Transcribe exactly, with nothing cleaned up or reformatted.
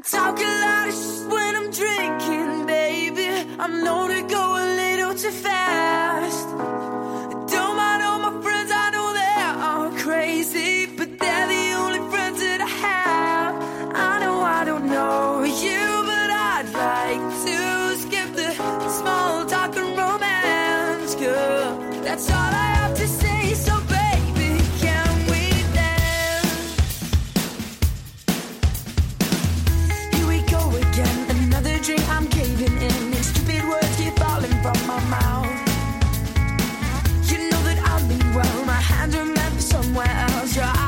talk a lot of shit when I'm drinking, baby. I'm known to go a little too fast. Don't mind all my friends, I know they are crazy, but they're the only friends that I have. I know I don't know you, but I'd like to skip the small talk and romance, girl. That's all I have to say, so baby, can we dance? Here we go again, another drink, I'm caving in, and stupid words keep falling from my mouth. You know that I mean well, my hands are meant for somewhere else. Your